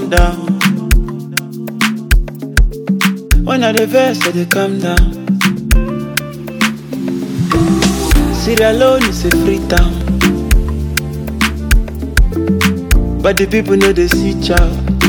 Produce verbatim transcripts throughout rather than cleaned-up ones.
calm down. When I dey vex, I dey calm down. Sierra Leone is a free town, but the people know they see chow.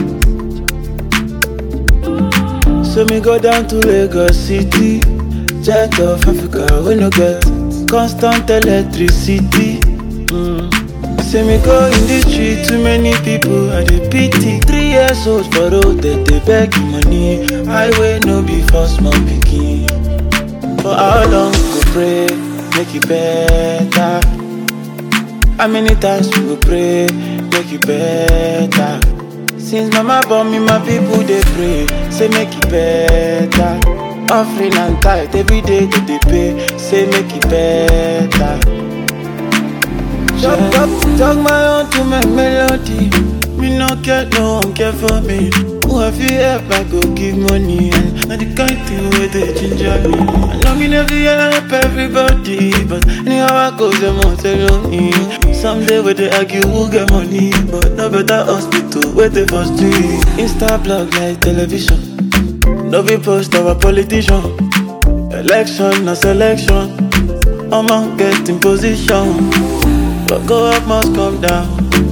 So me go down to Lagos City, giant of Africa, we no get constant electricity. Mm. Say me go in the street, too many people I dey pity. Three years old for road, they dey beg money. Highway no be for small pikin. For how long we go pray, make it better? How many times we go pray, make it better? Since mama born me, my people they pray, say make it better. Offering and tithe every day that they pay, say make it better. Chop up, talk my own to my melody. Me no care, no one care for me. Who have you help, I go give money. And not the kind thing where they ginger me. I know me never help everybody, but anyhow I go, them won't tell me. Someday where they argue who get money, but no better hospital where they first do it. Insta blog like television, no be post of a politician. Election or selection, I'm on get in position. But go up must come down.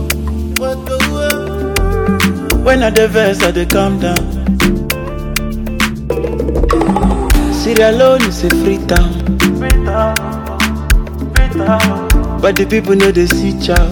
When I dey vex, I dey calm down. Sierra Leone is a free town, but the people know they see chow.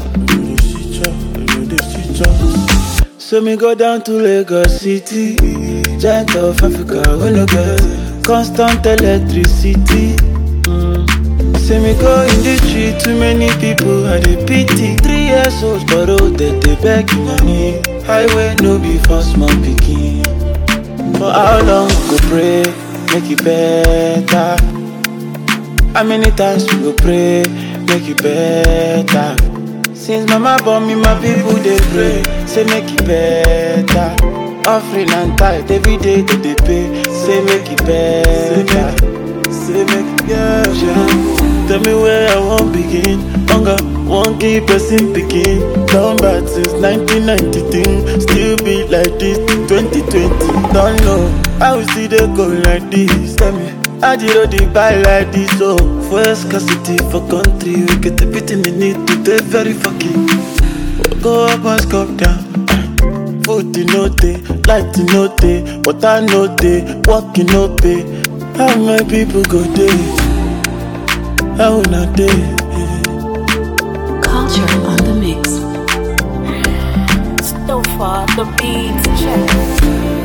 So me go down to Lagos City, giant of Africa, we no get constant electricity. Mm. Say me go in the street, too many people I dey pity. Three years old for road, they dey beg money. Highway no be for small pikin. For how long we go pray, make it better? How many times we go pray, make it better? Since mama born me, my people they pray, say make it better. Offering and tithe every day that they pay, say make it better. Say make it better. Tell me where I won't begin. Hunger, won't keep person picking. Down bad since nineteen ninety-three. Still be like this, twenty twenty. Don't know how we see they go like this. Tell me, how did you the buy like this? So, for scarcity for country, we get a bit in the need to take very fucking. Go up and come down. Food in no day, light in no day, water no day, work in no pay. How many people go there? How not day? Culture on the mix. So far, the beats check.